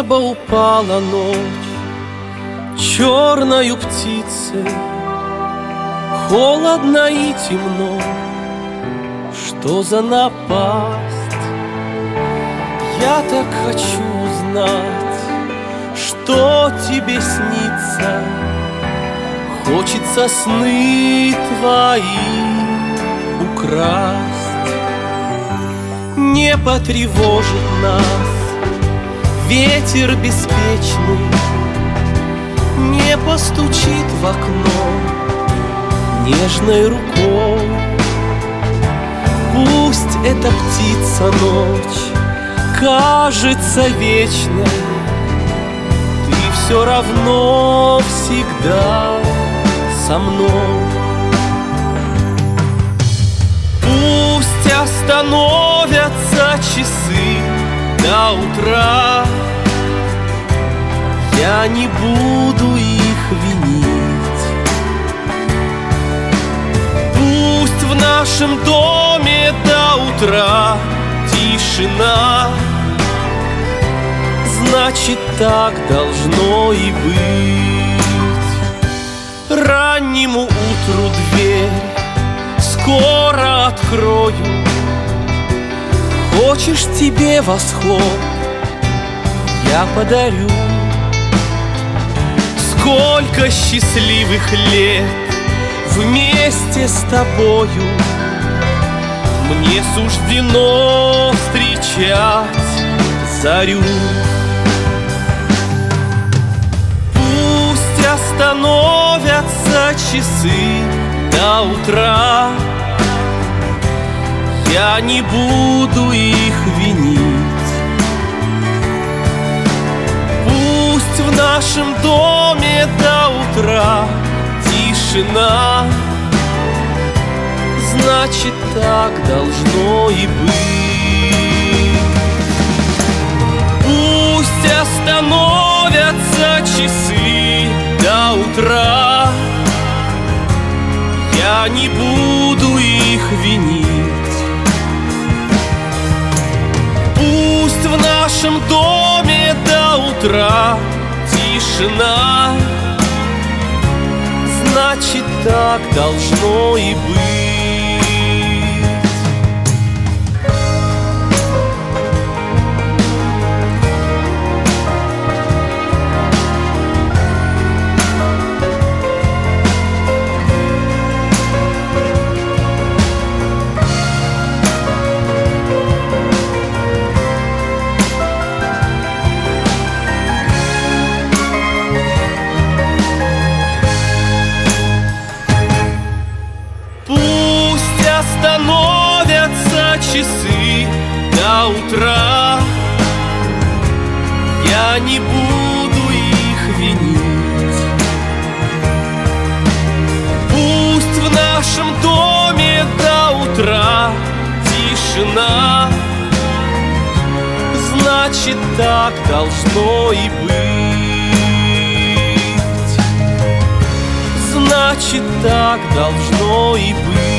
неба упала ночь черною птицей, холодно и темно. Что за напасть? Я так хочу узнать, что тебе снится. Хочется сны твои украсть. Не потревожит нас ветер беспечный, не постучит в окно нежной рукой. Пусть эта птица ночь кажется вечной, ты все равно всегда со мной. Пусть остановятся часы до утра, я не буду их винить. Пусть в нашем доме до утра тишина, значит, так должно и быть. Раннему утру дверь скоро открою. Хочешь, тебе восход я подарю. Сколько счастливых лет вместе с тобою мне суждено встречать зарю. Пусть остановятся часы до утра, я не буду их винить. Пусть в нашем доме до утра тишина, значит, так должно и быть. Пусть остановятся часы до утра, я не буду их винить. Пусть в нашем доме до утра тишина, значит, так должно и быть. Остановятся часы до утра, я не буду их винить. Пусть в нашем доме до утра тишина, значит, так должно и быть. Значит, так должно и быть.